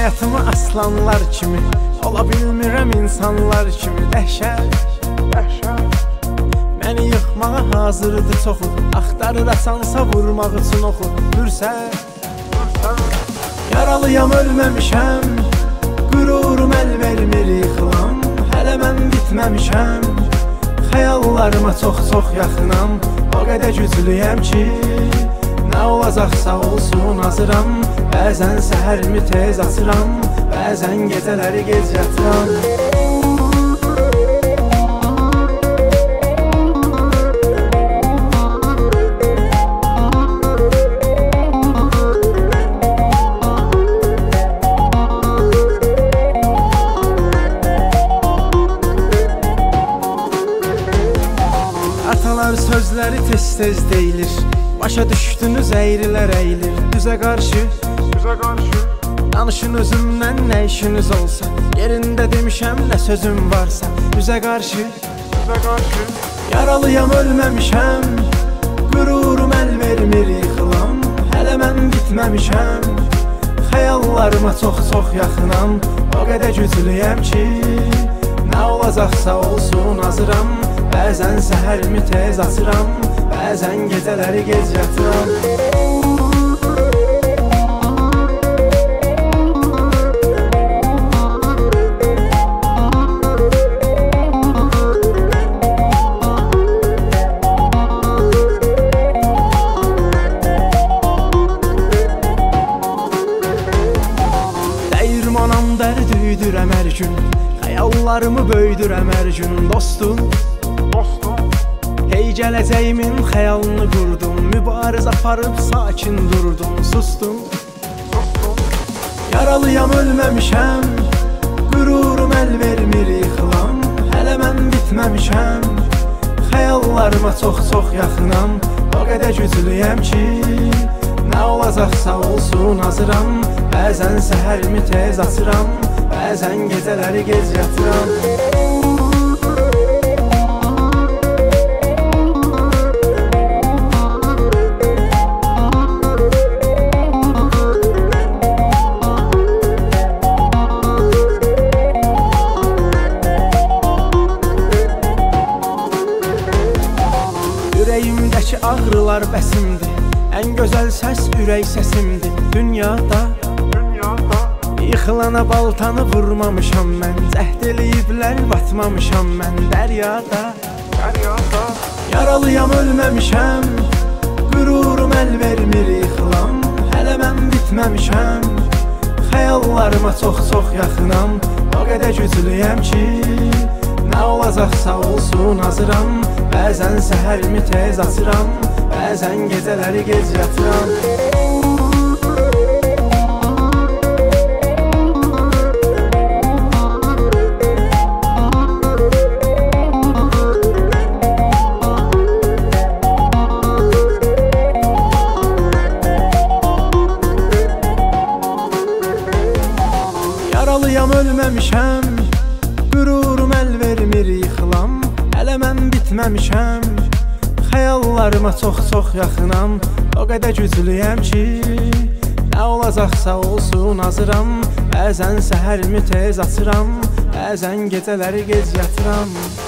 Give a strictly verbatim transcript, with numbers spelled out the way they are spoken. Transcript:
həyatımı aslanlar kimi, ola bilmirəm insanlar kimi. Dəhşət, dəhşət məni yıxmağa hazırdır çoxu, axtarır asansa vurmaq üçün oxu. Fürsət, yaralıyam ölməmişəm, qürurum əl vermir yıxılam. Hələ mən bitməmişəm, xəyallarıma çox-çox yaxınam. O qədər güclüyəm ki, nə olacaqsa olsun hazıram. Bəzən səhərimi tez açıram, bəzən gecələri gec yatıram. Atalar sözləri tez-tez deyilir, başa düşdünüz əyrilər əyilir. Düzə qarşı, düzə qarşı danışın özümdən nə işiniz olsa. Yerində demişəm nə sözüm varsa. Düzə qarşı, düzə qarşı yaralıyam ölməmişəm, qürurum əl vermir yıxılam. Hələ mən bitməmişəm, xəyallarıma çox-çox yaxınam. O qədər güclüyəm ki, nə olacaqsa olsun hazıram. Bəzən səhərimi tez açıram, bəzən gecələri gec yatıram. Dəyirmanam dərdüydürəm hər gün, xəyallarımı böyüdürəm hər gün. Dostum, hey gələcəyimin xəyalını qurdum, mübariz aparıb sakin durdum. Sustum, yaralıyam ölməmişəm, qürurum əl vermir yıxılam. Hələ mən bitməmişəm, xəyallarıma çox-çox yaxınam. O qədər güclüyəm ki, nə olacaqsa olsun hazıram. Bəzən səhərimi tez açıram, bəzən gecələri gec yatıram. Ürəyimdəki ağrılar bəsimdir, ən gözəl səs ürək səsimdir. Dünyada, dünyada yıxılana baltanı vurmamışam mən. Cəhd eləyiblər batmamışam mən. Dəryada, dəryada yaralıyam ölməmişəm, qürurum əl vermir yıxılam. Hələ mən bitməmişəm, xəyallarıma çox-çox yaxınam. O qədər güclüyəm ki, nə olacaqsa olsun hazıram. Bəzən səhərimi tez açıram, bəzən gecələri gec yatıram. Yaralıyam ölməmişəm, qürurum əl vermir yıxılam. Hələ mən bitməmişəm, xəyallarıma çox-çox yaxınam. O qədər güclüyəm ki, nə olacaqsa olsun hazıram. Bəzən səhərimi tez açıram, bəzən gecələri gec yatıram.